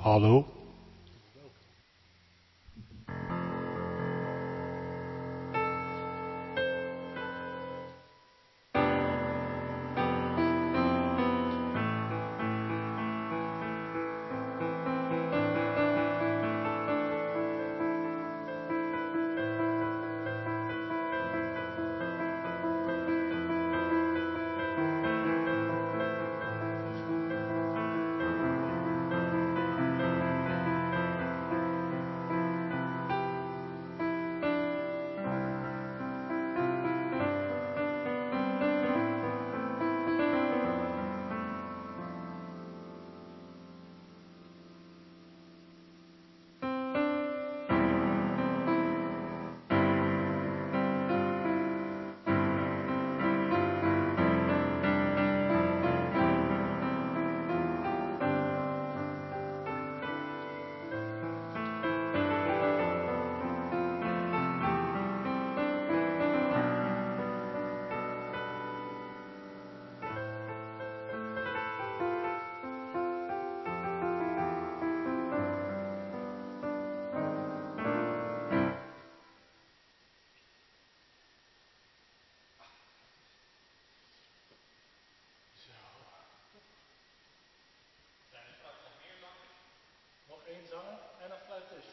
Hallo? Nog één zanger en een fluitist.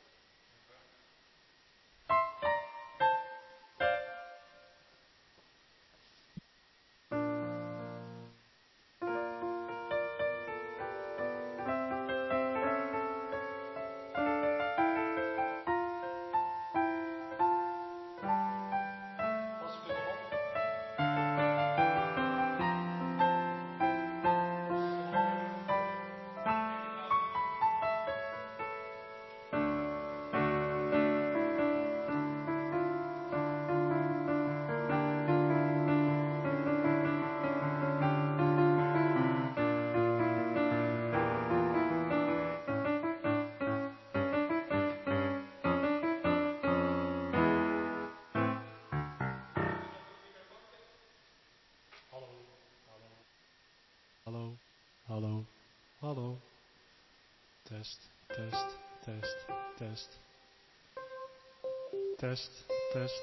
Hallo, hallo, hallo. Test, test, test, test. Test, test.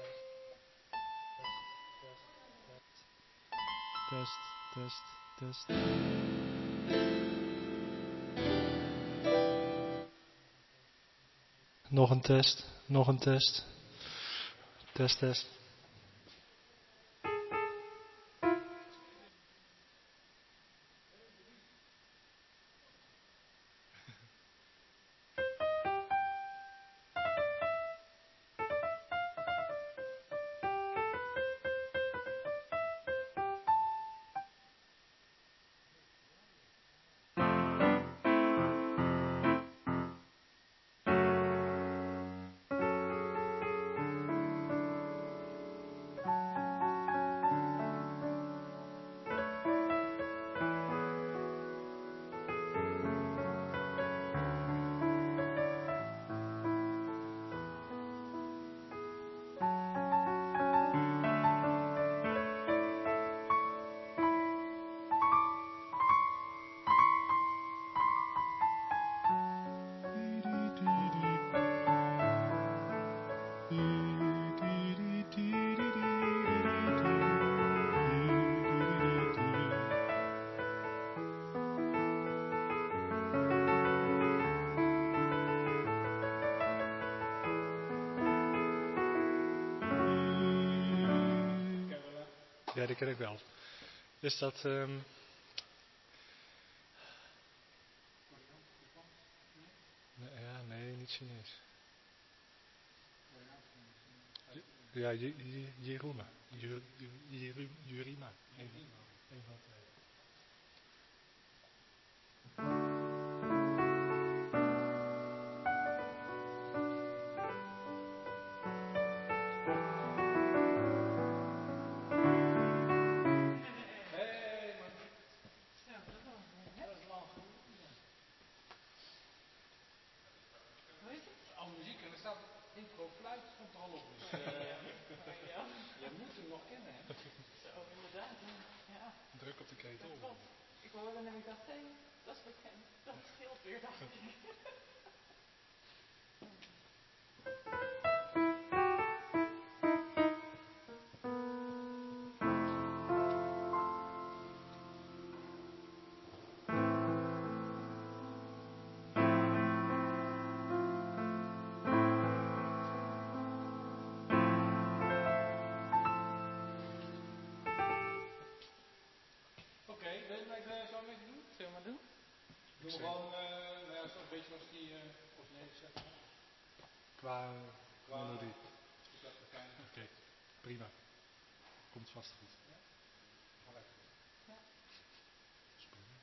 Test, test, test. Nog een test, nog een test. Test, test. Ja, die ken ik wel. Is dat... Ja, nee, niet Chinees. Ja, Jeruma. Jurima. Eén van twee. Druk op de ketel. Ik hoorde en ik dacht, hé, Dat is bekend. Dat scheelt weer, dacht ik. Zou ik doen? Zullen we maar doen? Doe gewoon, zo'n beetje als die originele zeg maar. Qua melodie. Is dat fijn? Oké, prima. Komt vast goed. Ja? Ga lekker. Ja. Spannend.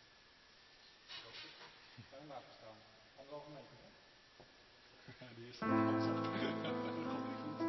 Ga je laten staan. 1,5 meter, hè? Ja, die is er al zo. Dat komt niet goed.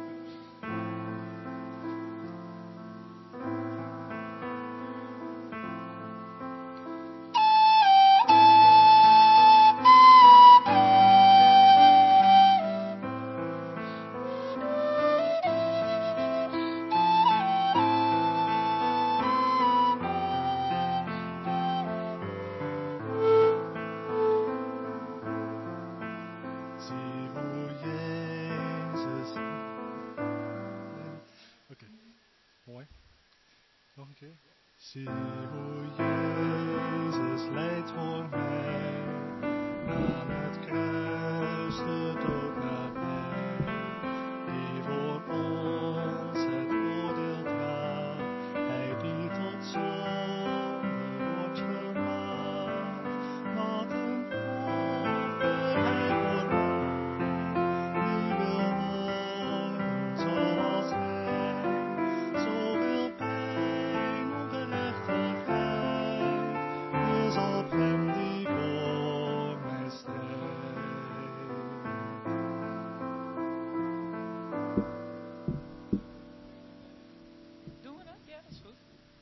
Nog een keer. Zie hoe Jezus lijdt voor mij, aan het kruis de dood nabij, die voor ons het oordeel draagt, hij die tot zonde wordt gemaakt. Wat een offer hij voor mij, wie wil worden zoals hij, zoveel pijn, ongerechtigheid, is op hem die voor mij strijdt. Doen we dat? Ja, dat is goed.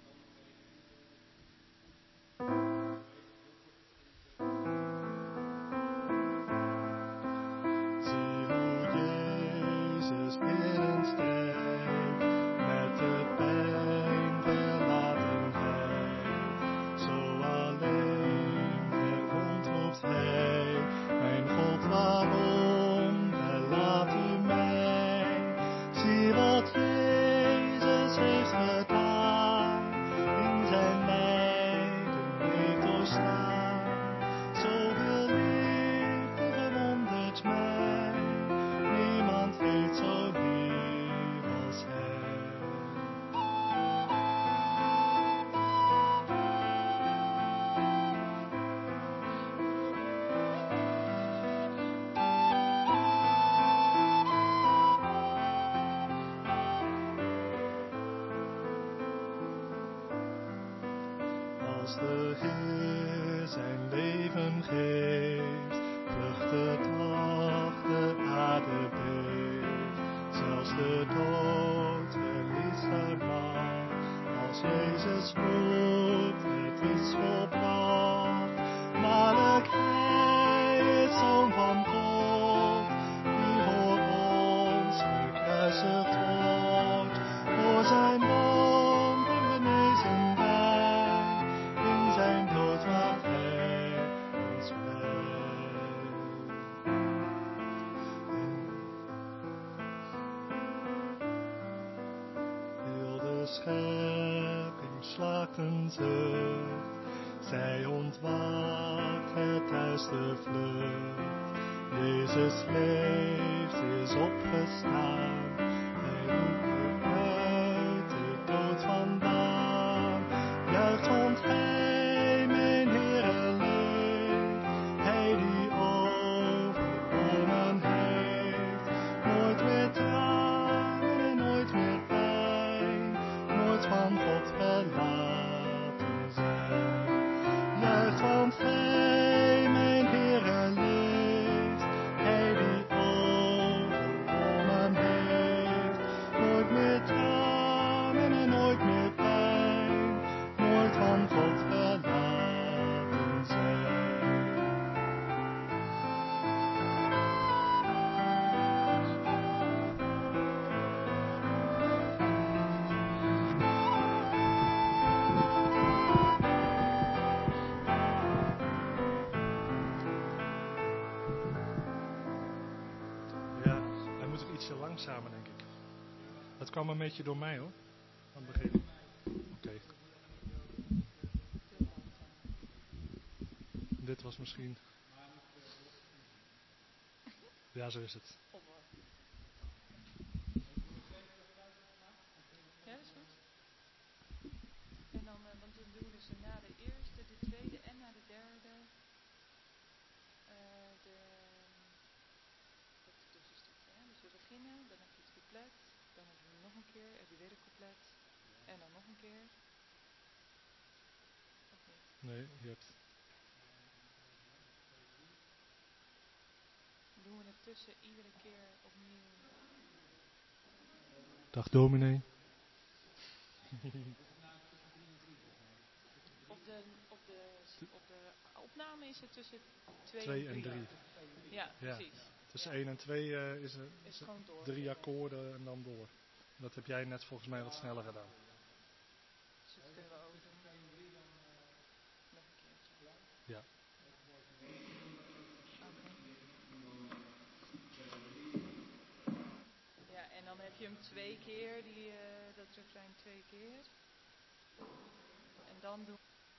Zie hoe Jezus binnen strijdt, met de pijn gelatenheid. Zo alleen verwond roept hij, mijn God, waarom verlaat u mij? Zie wat Jezus heeft gedaan, in zijn lijden heeft doorstaan. Zoveel liefde verwondert mij, niemand heeft zo lief als hij. Als de Heer zijn leven geeft, vlucht de dag, de aarde beeft. Zelfs de dood verliest haar macht. Als Jezus roept, het is volbracht. Waarlijk, hij is Zoon van God, die voor ons gekruisigd wordt. Voor zijn wond en genezen wij, in zijn dood maakt hij ons vrij. Heel de schepping slaakt een zucht, zij ontwaakt, het duister vlucht. Jezus leeft, is opgestaan, hij roept u uit de dood vandaan. Juicht, want hij, mijn Heere, leeft, hij die overwonnen heeft. Nooit meer tranen en nooit meer pijn, nooit van God verlaten zijn. Juicht, want hij, mijn Heere, leeft, hij die overwonnen heeft. Nooit meer tranen en nooit meer pijn, nooit van God verlaten. ietsje langzamer, denk ik. Dat kwam een beetje door mij, hoor. Aan het begin. Oké. Dit was misschien... Ja, zo is het. Ja, dat is goed. En dan, want dan doen we dus na de eerste, de tweede en na de derde. Dat is dus dit, hè? Dus we beginnen, dan heb je het couplet, dan hebben we nog een keer, heb je weer een couplet en dan nog een keer. Of niet? Nee, je hebt... Doen we het tussen iedere keer opnieuw. Dag dominee. Op de opname is het tussen 2 2 en en 3. 3. Ja, precies. Tussen 1 en 2 is er Is gewoon door. 3 akkoorden en dan door. Dat heb jij net volgens mij wat sneller gedaan. Dus dat kunnen we ook doen. Nog een keertje. Ja. Oké. Ja, en dan heb je hem 2 keer, dat refrein 2 keer. En dan doen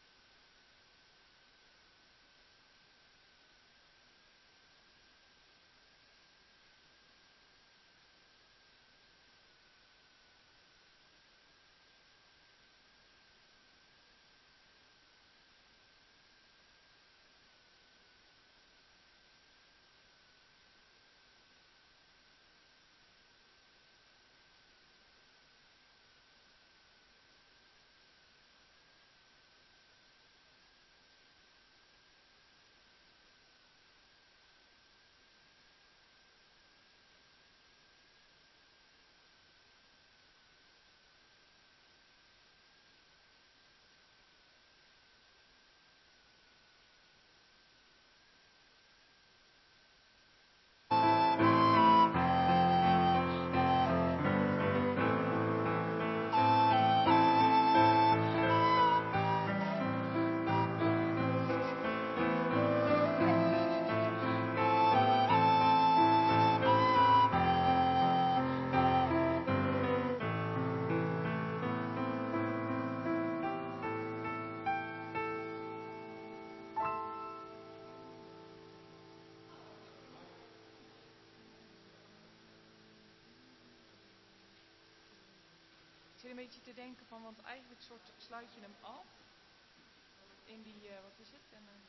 Ik zit een beetje te denken van, want eigenlijk sluit je hem af. In die, wat is het?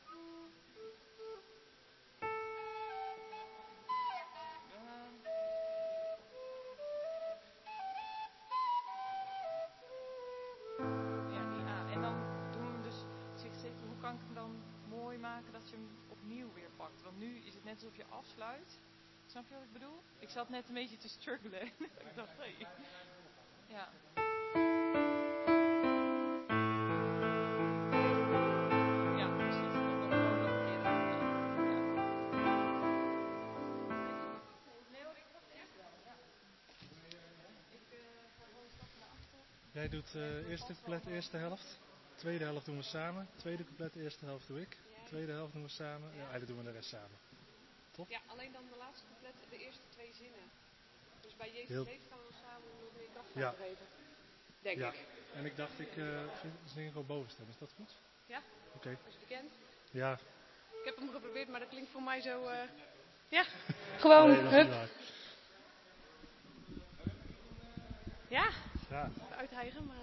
Ja, die A. En dan doen we hem dus, hoe kan ik hem dan mooi maken dat je hem opnieuw weer pakt? Want nu is het net alsof je afsluit. Snap je wat ik bedoel? Ik zat net een beetje te struggelen. Ik dacht, hé. Ja. Ja, precies. Dat dan gewoon nog een keer doen. Ja. Nee hoor, ik wacht echt wel. Ja. Ik ga gewoon een stapje naar achter. Jij doet eerste couplet, eerste helft. Tweede helft doen we samen. Tweede couplet, eerste helft doe ik. Tweede helft doen we samen. Ja, eigenlijk doen we de rest samen. Toch? Ja, alleen dan de laatste couplet, de eerste 2 zinnen. Dus bij Jezus leeft gaan we dan samen nog meer kracht aan geven. Denk ik. En ik dacht, ik zing gewoon bovenstem. Is dat goed? Ja? Oké. Is het bekend? Ja. Ik heb hem geprobeerd, maar dat klinkt voor mij zo... Ja, gewoon, nee, dat is niet hup. waar. Ja? Ja. Uithijgen, maar...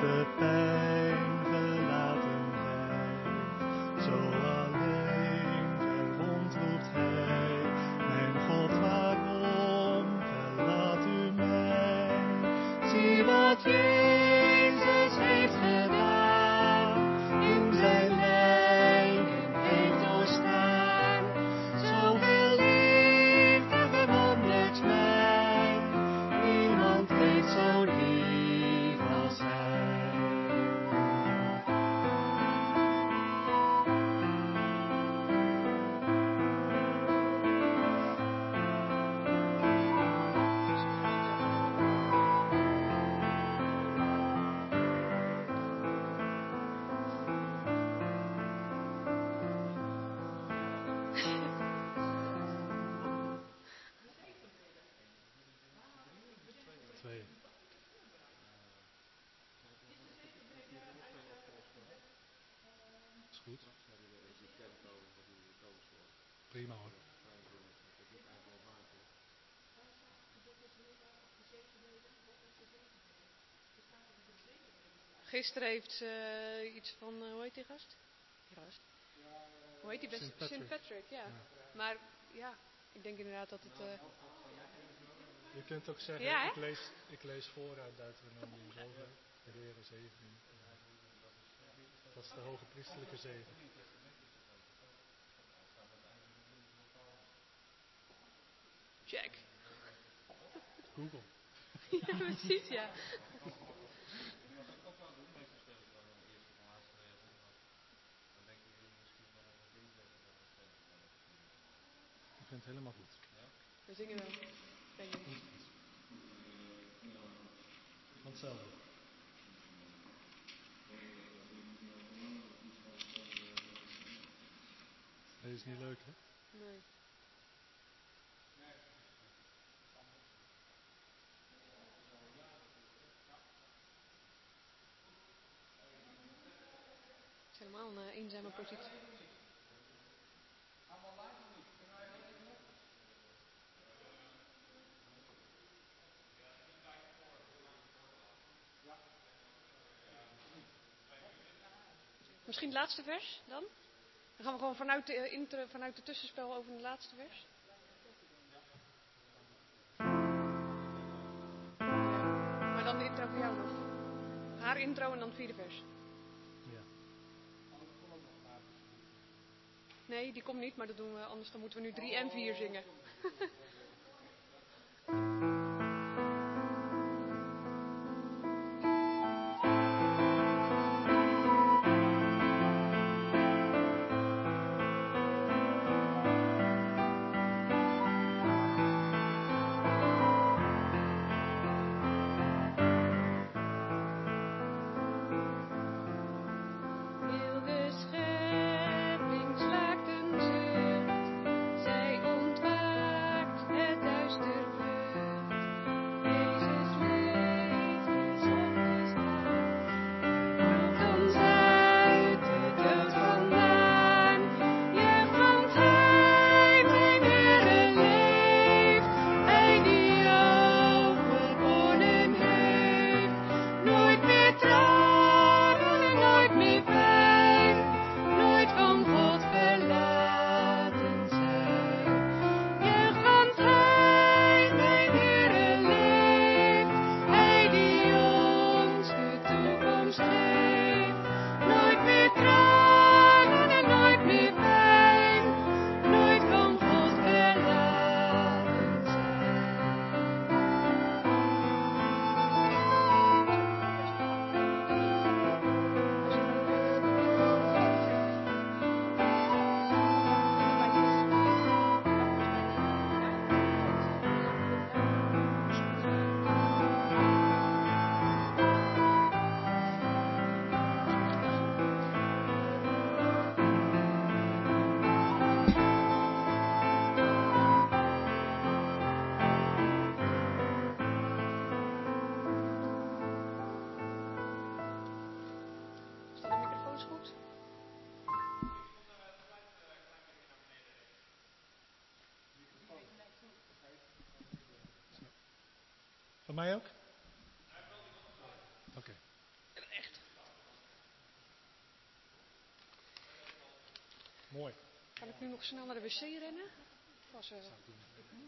de pijn gelaten heeft. Zo alleen verwond roept hij, mijn God, waarom verlaat u mij? Zie wat Jezus heeft gedaan, in zijn lijden heeft doorstaan. Zoveel liefde verwondert mij, niemand heeft zo lief als hij. Twee. Is goed. Prima hoor. Gisteren heeft ze iets van, hoe heet die gast? Hoe heet die best? St. Patrick, ja. Maar ja, ik denk inderdaad dat het... Je kunt ook zeggen, ja, ik lees vooruit Deuteronomium zoveel. De Heere zegen. Dat is de hoge priesterlijke zegen. Check. Google. Ja, precies, ja. Ik vind het helemaal goed. We zingen wel. Denk ik. Hetzelfde. Deze is niet leuk, hè? Nee. Het is helemaal een eenzame positie. Misschien het laatste vers dan? Dan gaan we gewoon vanuit de tussenspel over het laatste vers. Maar dan de intro voor jou nog. Haar intro en dan het vierde vers. Ja. Nee, die komt niet, maar dat doen we anders. Dan moeten we nu 3 en 4 zingen. Van mij ook? Oké. Mooi. Kan ik nu nog snel naar de wc rennen? Was, Zou ik doen.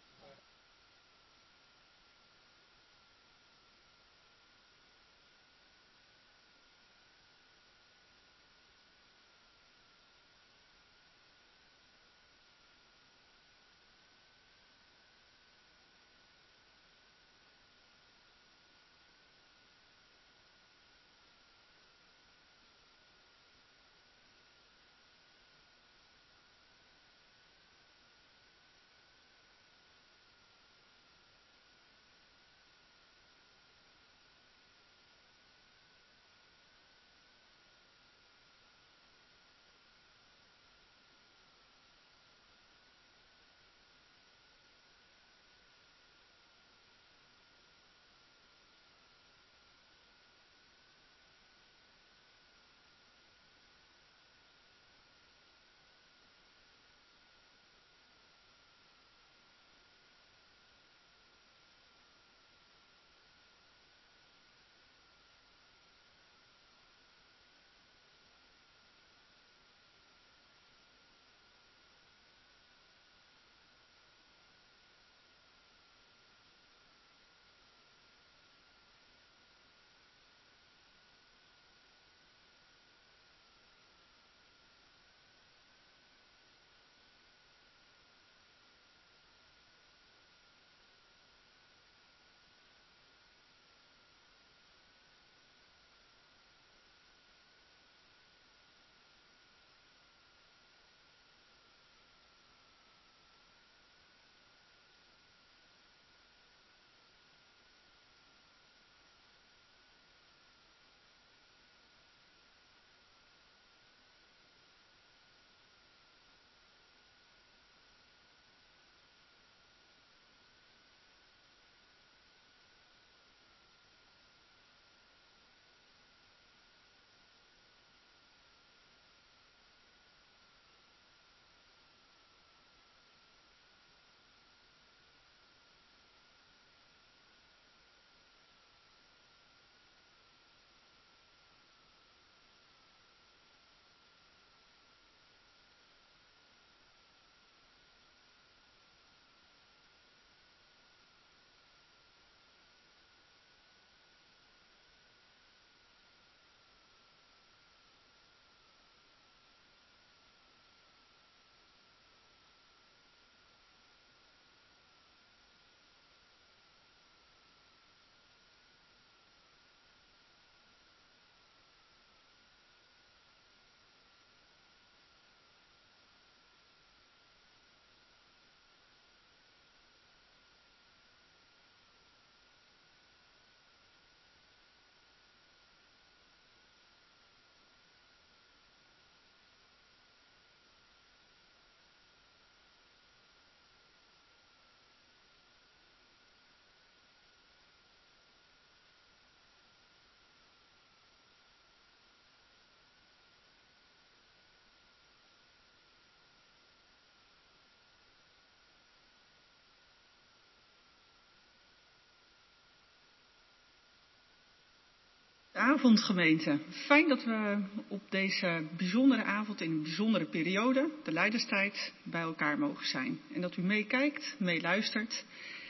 Avondgemeente. Fijn dat we op deze bijzondere avond in een bijzondere periode, de Lijdenstijd, bij elkaar mogen zijn. En dat u meekijkt, meeluistert.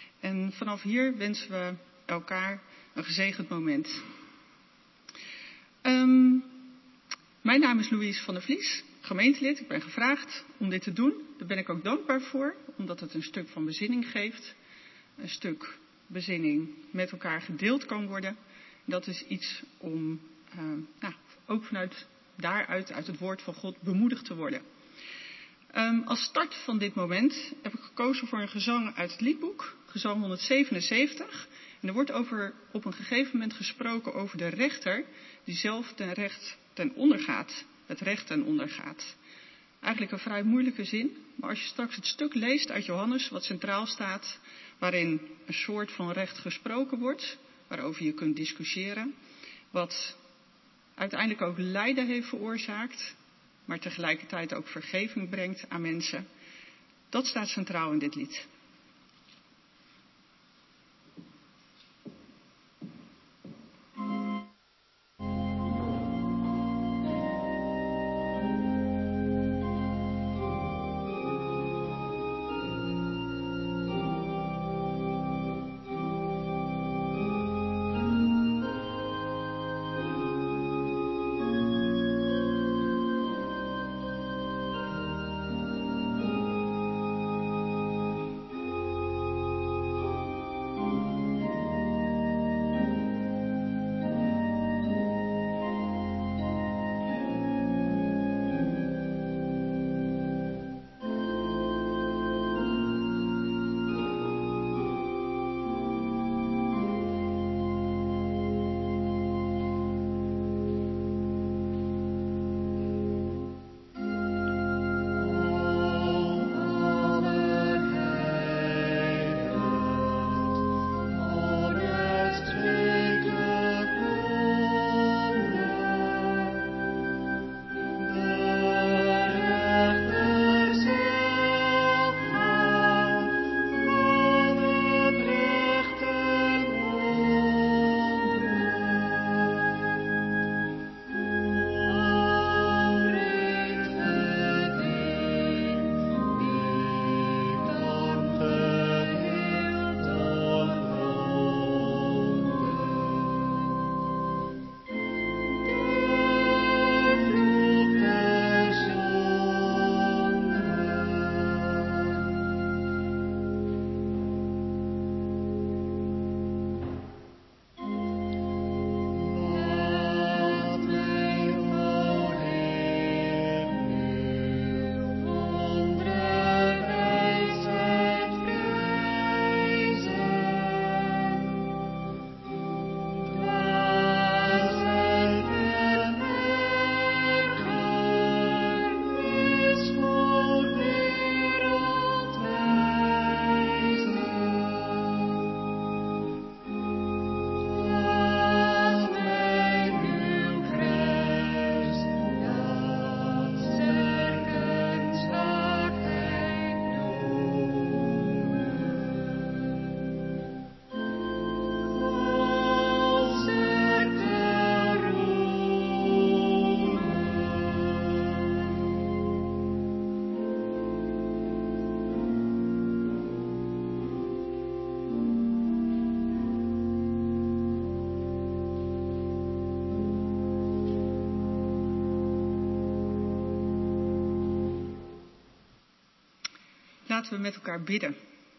En vanaf hier wensen we elkaar een gezegend moment. Mijn naam is Louise van der Vlies, gemeentelid. Ik ben gevraagd om dit te doen. Daar ben ik ook dankbaar voor, omdat het een stuk van bezinning geeft. Een stuk bezinning met elkaar gedeeld kan worden. Dat is iets om ook vanuit daaruit, uit het woord van God, bemoedigd te worden. Als start van dit moment heb ik gekozen voor een gezang uit het liedboek, gezang 177. En er wordt op een gegeven moment gesproken over de rechter die zelf het recht ten onder gaat. Eigenlijk een vrij moeilijke zin, maar als je straks het stuk leest uit Johannes, wat centraal staat, waarin een soort van recht gesproken wordt, waarover je kunt discussiëren, wat uiteindelijk ook lijden heeft veroorzaakt, maar tegelijkertijd ook vergeving brengt aan mensen. Dat staat centraal in dit lied. Laten we met elkaar bidden.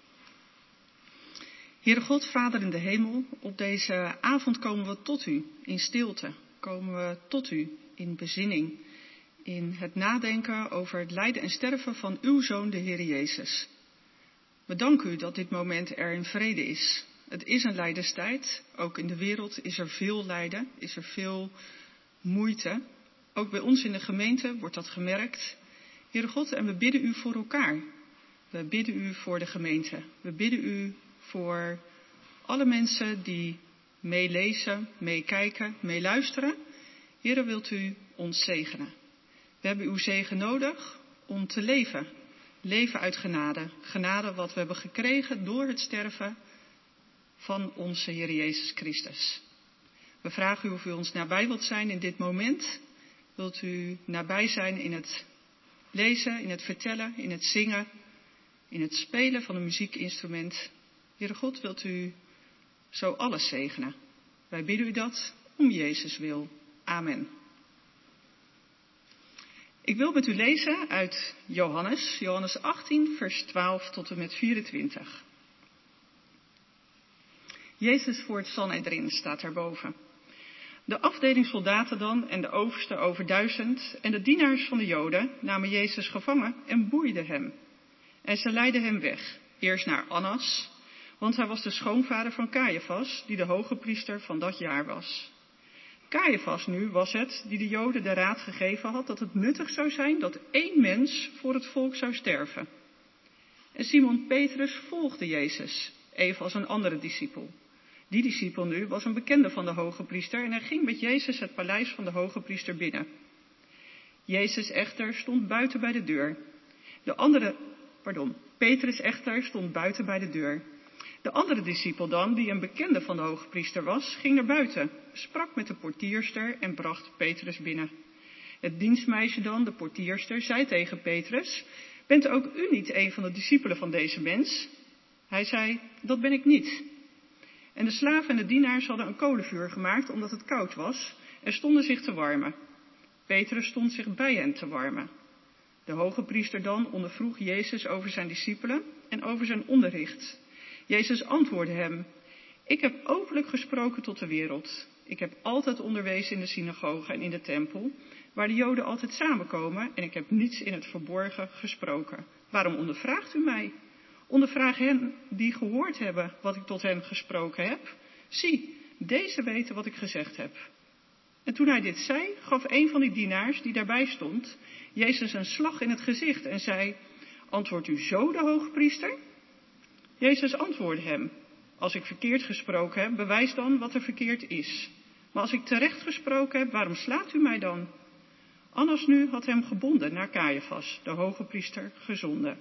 Heere God, Vader in de hemel, op deze avond komen we tot u in stilte. Komen we tot u in bezinning. In het nadenken over het lijden en sterven van uw Zoon, de Heer Jezus. We danken u dat dit moment er in vrede is. Het is een lijdenstijd. Ook in de wereld is er veel lijden, is er veel moeite. Ook bij ons in de gemeente wordt dat gemerkt. Heere God, en we bidden u voor elkaar. We bidden u voor de gemeente. We bidden u voor alle mensen die meelezen, meekijken, meeluisteren. Heere, wilt u ons zegenen. We hebben uw zegen nodig om te leven. Leven uit genade. Genade wat we hebben gekregen door het sterven van onze Heer Jezus Christus. We vragen u of u ons nabij wilt zijn in dit moment. Wilt u nabij zijn in het lezen, in het vertellen, in het zingen, in het spelen van een muziekinstrument. Heere God, wilt u zo alles zegenen. Wij bidden u dat om Jezus wil. Amen. Ik wil met u lezen uit Johannes 18, vers 12 tot en met 24. Jezus voor het Sanhedrin staat daarboven. De afdeling soldaten dan en de overste over 1000 en de dienaars van de Joden namen Jezus gevangen en boeiden hem. En ze leidden hem weg, eerst naar Annas, want hij was de schoonvader van Caiaphas, die de hoge priester van dat jaar was. Caiaphas nu was het die de Joden de raad gegeven had dat het nuttig zou zijn dat 1 mens voor het volk zou sterven. En Simon Petrus volgde Jezus, evenals een andere discipel. Die discipel nu was een bekende van de hoge priester en hij ging met Jezus het paleis van de hoge priester binnen. Jezus echter stond buiten bij de deur. Petrus echter stond buiten bij de deur. De andere discipel dan, die een bekende van de hoge priester was, ging naar buiten, sprak met de portierster en bracht Petrus binnen. Het dienstmeisje dan, de portierster, zei tegen Petrus: bent ook u niet een van de discipelen van deze mens? Hij zei: dat ben ik niet. En de slaven en de dienaars hadden een kolenvuur gemaakt omdat het koud was en stonden zich te warmen. Petrus stond zich bij hen te warmen. De hoge priester dan ondervroeg Jezus over zijn discipelen en over zijn onderricht. Jezus antwoordde hem: ik heb openlijk gesproken tot de wereld. Ik heb altijd onderwezen in de synagoge en in de tempel, waar de Joden altijd samenkomen, en ik heb niets in het verborgen gesproken. Waarom ondervraagt u mij? Ondervraag hen die gehoord hebben wat ik tot hen gesproken heb. Zie, deze weten wat ik gezegd heb. En toen hij dit zei, gaf een van die dienaars die daarbij stond Jezus een slag in het gezicht en zei: antwoordt u zo de hoogpriester? Jezus antwoordde hem: als ik verkeerd gesproken heb, bewijs dan wat er verkeerd is. Maar als ik terecht gesproken heb, waarom slaat u mij dan? Annas nu had hem gebonden naar Caiaphas, de hoge priester, gezonden.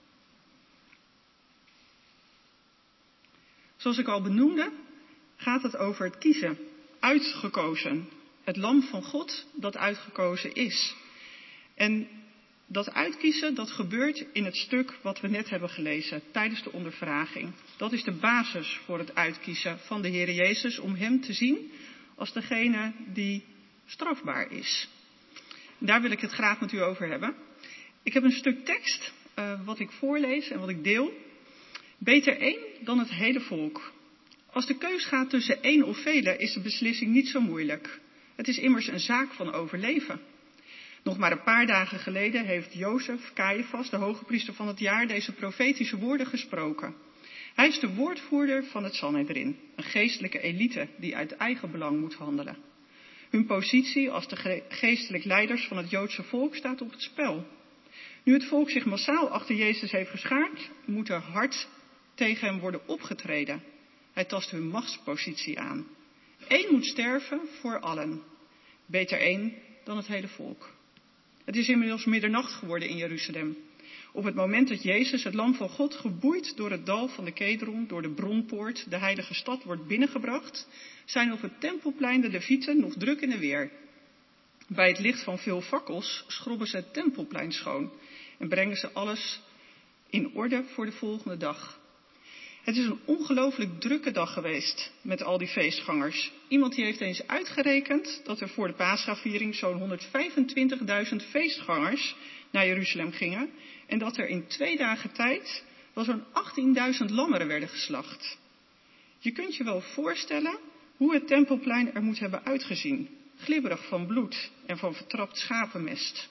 Zoals ik al benoemde, gaat het over het kiezen, uitgekozen. Het lam van God dat uitgekozen is. En dat uitkiezen, dat gebeurt in het stuk wat we net hebben gelezen tijdens de ondervraging. Dat is de basis voor het uitkiezen van de Heer Jezus, om hem te zien als degene die strafbaar is. Daar wil ik het graag met u over hebben. Ik heb een stuk tekst wat ik voorlees en wat ik deel. Beter 1 dan het hele volk. Als de keus gaat tussen 1 of velen, is de beslissing niet zo moeilijk. Het is immers een zaak van overleven. Nog maar een paar dagen geleden heeft Jozef Caiaphas, de hoge priester van het jaar, deze profetische woorden gesproken. Hij is de woordvoerder van het Sanhedrin, een geestelijke elite die uit eigen belang moet handelen. Hun positie als de geestelijk leiders van het Joodse volk staat op het spel. Nu het volk zich massaal achter Jezus heeft geschaard, moet er hard tegen hem worden opgetreden. Hij tast hun machtspositie aan. 1 moet sterven voor allen. Beter 1 dan het hele volk. Het is inmiddels middernacht geworden in Jeruzalem. Op het moment dat Jezus, het lam van God, geboeid door het dal van de Kedron, door de bronpoort, de heilige stad, wordt binnengebracht, zijn op het tempelplein de levieten nog druk in de weer. Bij het licht van veel fakkels schrobben ze het tempelplein schoon en brengen ze alles in orde voor de volgende dag. Het is een ongelooflijk drukke dag geweest met al die feestgangers. Iemand die heeft eens uitgerekend dat er voor de Paschaviering zo'n 125.000 feestgangers naar Jeruzalem gingen. en dat er in 2 dagen tijd wel zo'n 18.000 lammeren werden geslacht. Je kunt je wel voorstellen hoe het tempelplein er moet hebben uitgezien, glibberig van bloed en van vertrapt schapenmest.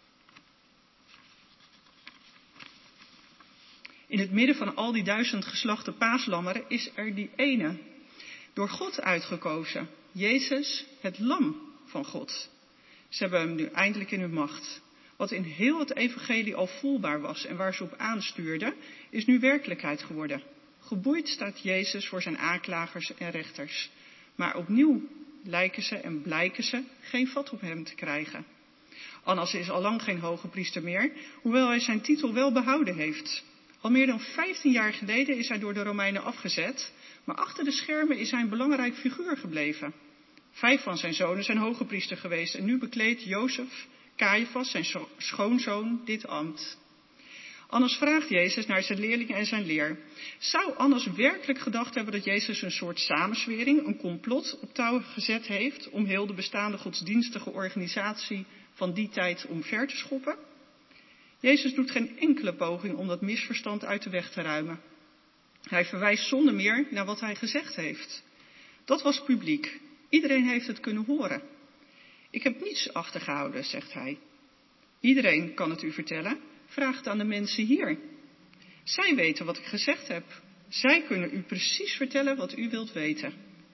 In het midden van al die 1000 geslachte paaslammeren is er die ene, door God uitgekozen, Jezus, het lam van God. Ze hebben hem nu eindelijk in hun macht. Wat in heel het evangelie al voelbaar was en waar ze op aanstuurden, is nu werkelijkheid geworden. Geboeid staat Jezus voor zijn aanklagers en rechters. Maar opnieuw lijken ze en blijken ze geen vat op hem te krijgen. Annas is al lang geen hoge priester meer, hoewel hij zijn titel wel behouden heeft. Al meer dan 15 jaar geleden is hij door de Romeinen afgezet, maar achter de schermen is hij een belangrijk figuur gebleven. 5 van zijn zonen zijn hoge priester geweest en nu bekleedt Jozef, Caiaphas, zijn schoonzoon, dit ambt. Annas vraagt Jezus naar zijn leerlingen en zijn leer. Zou Annas werkelijk gedacht hebben dat Jezus een soort samenzwering, een complot op touw gezet heeft om heel de bestaande godsdienstige organisatie van die tijd omver te schoppen? Jezus doet geen enkele poging om dat misverstand uit de weg te ruimen. Hij verwijst zonder meer naar wat hij gezegd heeft. Dat was publiek. Iedereen heeft het kunnen horen. Ik heb niets achtergehouden, zegt hij. Iedereen kan het u vertellen. Vraag het aan de mensen hier. Zij weten wat ik gezegd heb. Zij kunnen u precies vertellen wat u wilt weten.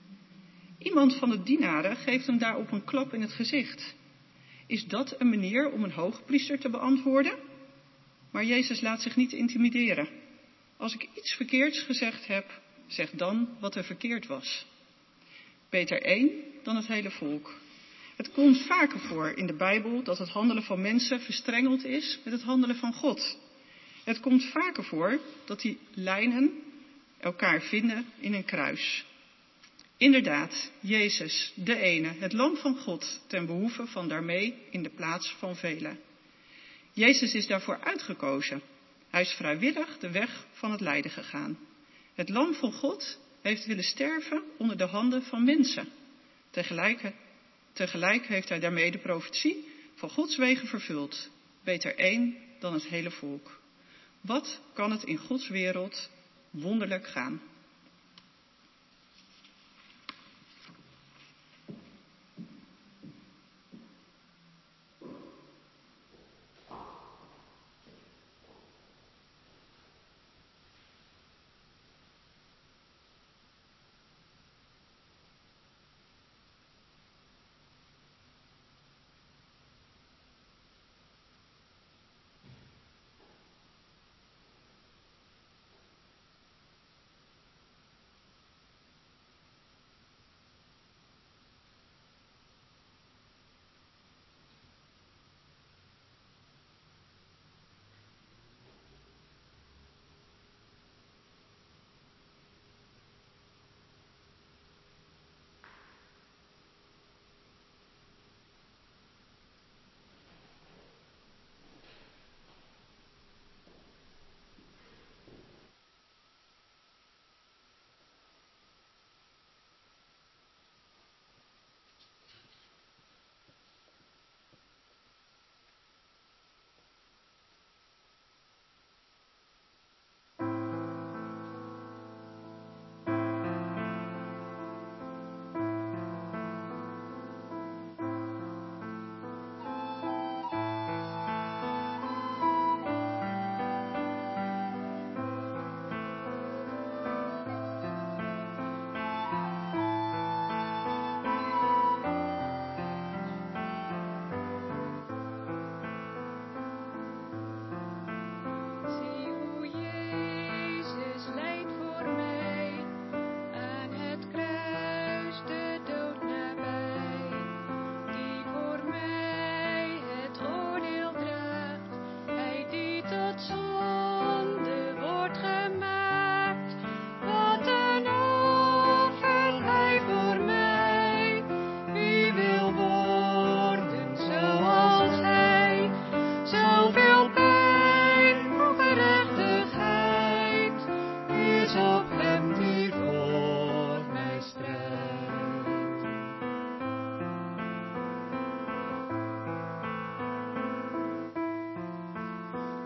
Iemand van de dienaren geeft hem daarop een klap in het gezicht. Is dat een manier om een hoogpriester te beantwoorden? Maar Jezus laat zich niet intimideren. Als ik iets verkeerds gezegd heb, zeg dan wat er verkeerd was. Beter één dan het hele volk. Het komt vaker voor in de Bijbel dat het handelen van mensen verstrengeld is met het handelen van God. Het komt vaker voor dat die lijnen elkaar vinden in een kruis. Inderdaad, Jezus, de ene, het lam van God, ten behoeve van daarmee in de plaats van velen. Jezus is daarvoor uitgekozen. Hij is vrijwillig de weg van het lijden gegaan. Het lam van God heeft willen sterven onder de handen van mensen. Tegelijk heeft hij daarmee de profetie van Gods wegen vervuld. Beter één dan het hele volk. Wat kan het in Gods wereld wonderlijk gaan?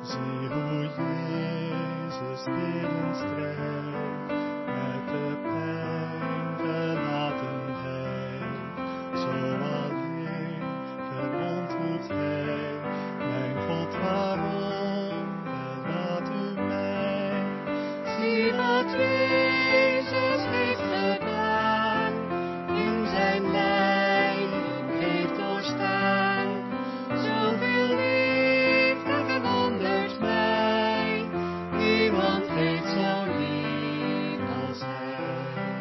Zie hoe Jezus bidden strijdt, met de pijn verlaten hij, zo alleen verontmoet hij. Mijn God, waarom verlaat u mij? Zie wat Jezus heeft gedaan, in zijn lijden heeft doorstaan. Zoveel liefde verwondert mij, niemand heeft zo lief als hij.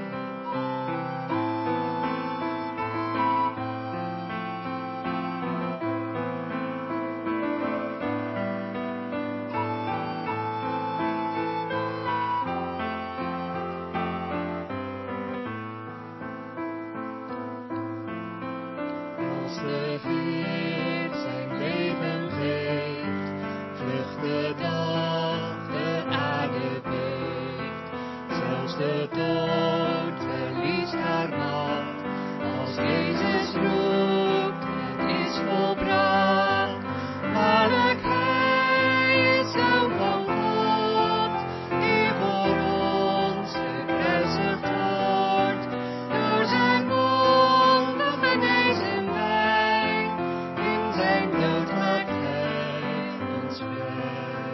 Als de Heer zijn leven geeft, vlucht de dag, de aarde beeft. Zelfs de dood verliest haar macht, als Jezus roept, het is volbracht. Waarlijk Hij is Zoon van God, die voor ons gekruisigd wordt. Door zijn wonden genezen wij, in zijn dood maakt Hij ons vrij.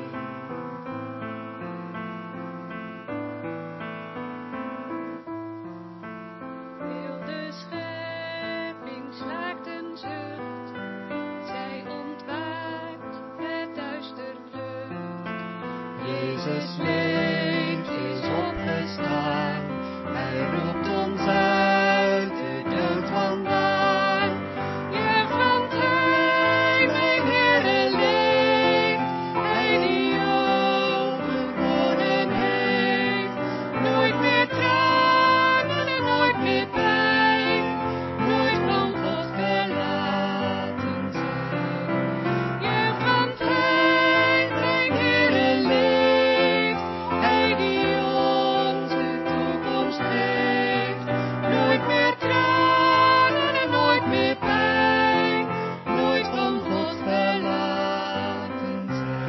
Heel de schepping slaakt een zucht, zij ontwaakt, het duister vlucht. Jezus leeft, is opgestaan, Hij roept ons uit de dood vandaan. Juich, want Hij, mijn Heere, leeft, Hij die overwonnen heeft. Nooit meer tranen en nooit meer pijn, nooit van God verlaten zijn. Juich, want Hij, mijn Heere, leeft, Hij die ons de toekomst geeft. Nooit meer tranen en nooit meer pijn, nooit van God verlaten zijn.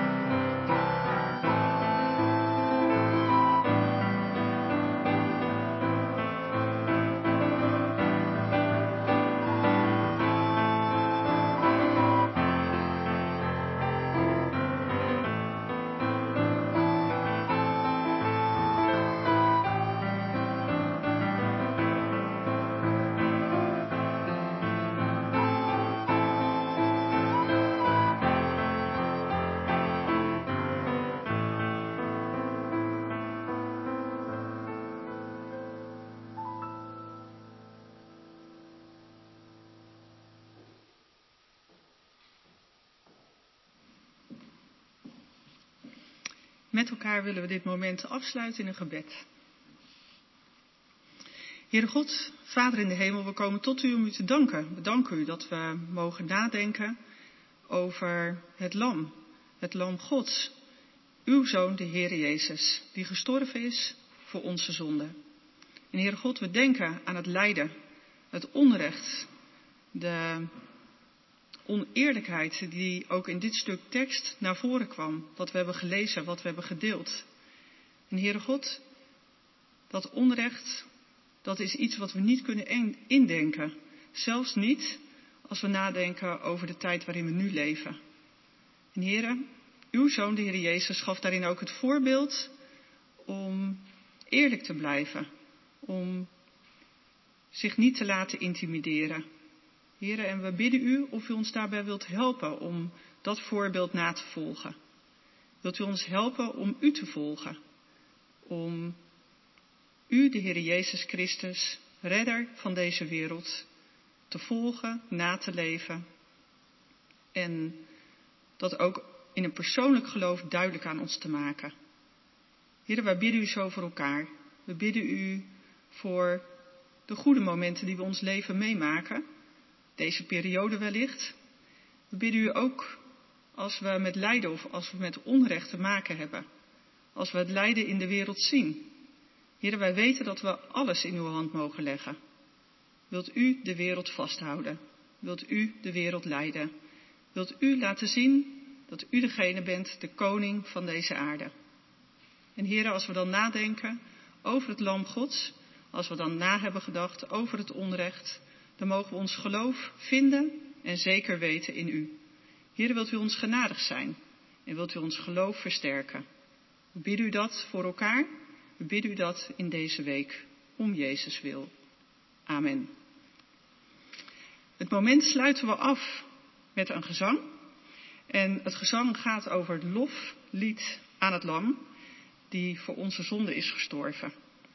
Met elkaar willen we dit moment afsluiten in een gebed. Heere God, Vader in de hemel, we komen tot u om u te danken. We danken u dat we mogen nadenken over het lam Gods. Uw Zoon, de Heere Jezus, die gestorven is voor onze zonden. En Heere God, we denken aan het lijden, het onrecht, de oneerlijkheid die ook in dit stuk tekst naar voren kwam. Wat we hebben gelezen, wat we hebben gedeeld. En Heere God, dat onrecht, dat is iets wat we niet kunnen indenken. Zelfs niet als we nadenken over de tijd waarin we nu leven. En Heere, uw Zoon, de Heer Jezus, gaf daarin ook het voorbeeld om eerlijk te blijven. Om zich niet te laten intimideren. Heere, en we bidden u of u ons daarbij wilt helpen om dat voorbeeld na te volgen. Wilt u ons helpen om u te volgen? Om u, de Heer Jezus Christus, redder van deze wereld, te volgen, na te leven. En dat ook in een persoonlijk geloof duidelijk aan ons te maken. Heere, wij bidden u zo voor elkaar. We bidden u voor de goede momenten die we ons leven meemaken. Deze periode wellicht. We bidden u ook als we met lijden of als we met onrecht te maken hebben. Als we het lijden in de wereld zien. Heere, wij weten dat we alles in uw hand mogen leggen. Wilt u de wereld vasthouden? Wilt u de wereld leiden? Wilt u laten zien dat u degene bent, de koning van deze aarde. En Heere, als we dan nadenken over het lam Gods, als we dan na hebben gedacht over het onrecht, dan mogen we ons geloof vinden en zeker weten in u. Heere, wilt u ons genadig zijn en wilt u ons geloof versterken. We bidden u dat voor elkaar, we bidden u dat in deze week, om Jezus wil. Amen. Het moment sluiten we af met een gezang. En het gezang gaat over het loflied aan het lam, die voor onze zonde is gestorven.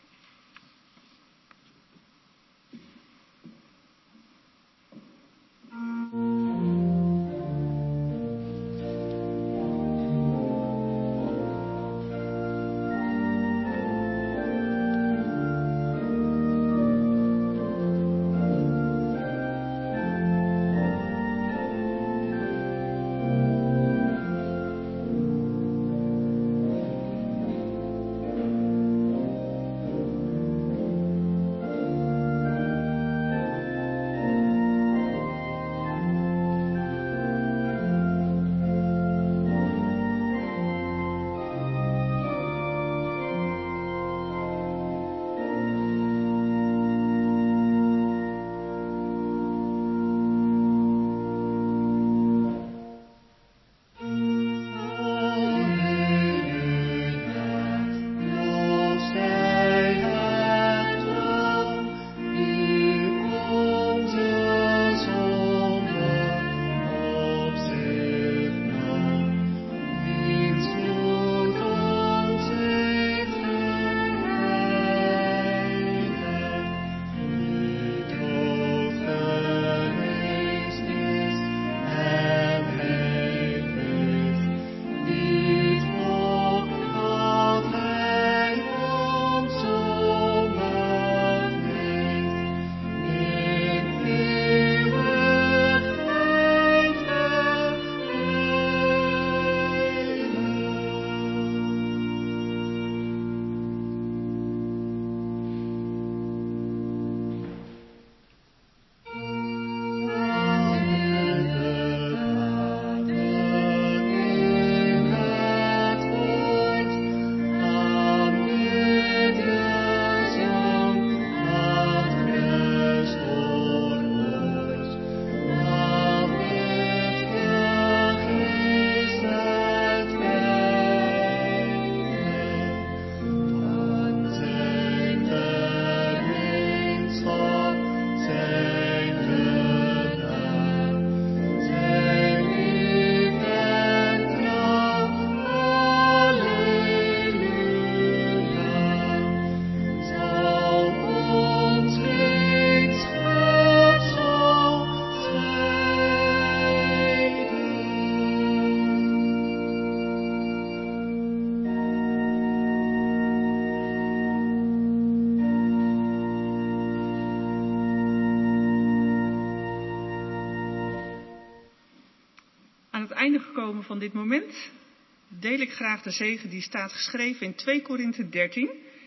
Aan het einde gekomen van dit moment deel ik graag de zegen die staat geschreven in 2 Korinthe 13,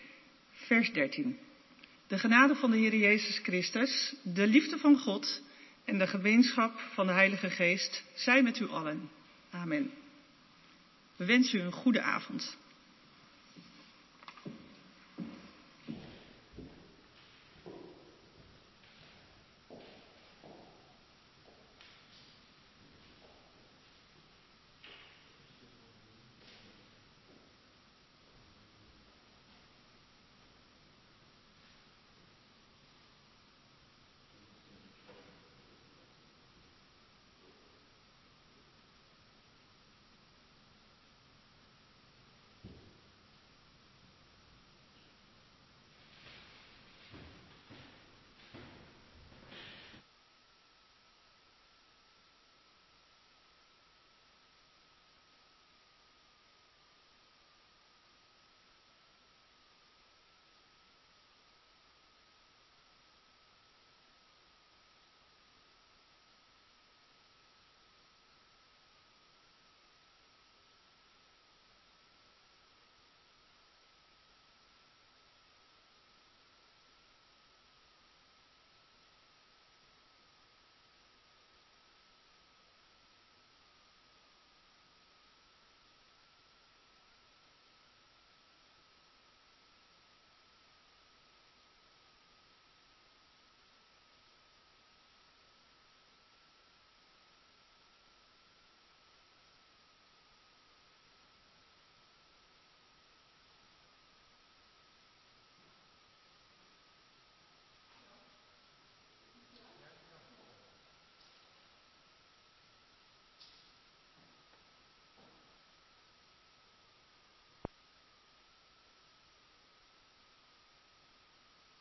vers 13. De genade van de Heer Jezus Christus, de liefde van God en de gemeenschap van de Heilige Geest zij met u allen. Amen. We wensen u een goede avond.